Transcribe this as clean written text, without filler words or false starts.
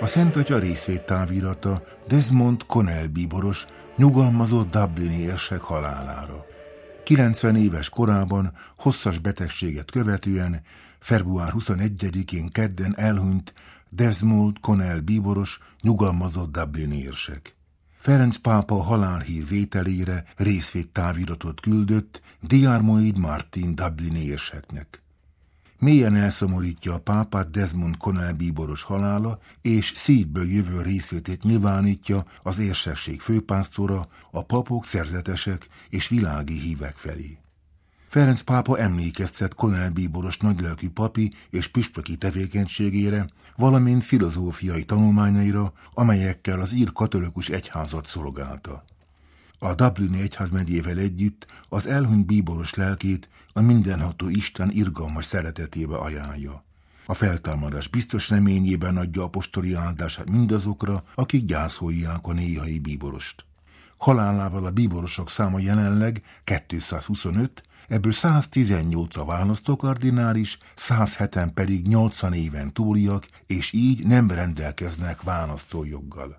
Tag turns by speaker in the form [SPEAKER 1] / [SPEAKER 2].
[SPEAKER 1] Szent Atya részvédtávirata Desmond Connell bíboros nyugalmazott dublini érsek halálára. 90 éves korában hosszas betegséget követően február 21-én kedden elhunyt Desmond Connell bíboros nyugalmazott dublini érsek. Ferenc pápa halálhír vételére részvédtáviratot küldött Diarmuid Martin dublini érseknek. Mélyen elszomorítja a pápát Desmond Connell bíboros halála, és szívből jövő részvétét nyilvánítja az érsekség főpásztora, a papok, szerzetesek és világi hívek felé. Ferenc pápa emlékeztet Connell bíboros nagylelkű papi és püspöki tevékenységére, valamint filozófiai tanulmányaira, amelyekkel az ír katolikus egyházat szolgálta. A dublini egyházmegyével együtt az elhunyt bíboros lelkét a mindenható Isten irgalmas szeretetébe ajánlja. A feltámadás biztos reményében adja apostoli áldását mindazokra, akik gyászolják a néhai bíborost. Halálával a bíborosok száma jelenleg 225, ebből 118 a választókardinális, 107-en pedig 80 éven túliak, és így nem rendelkeznek választójoggal.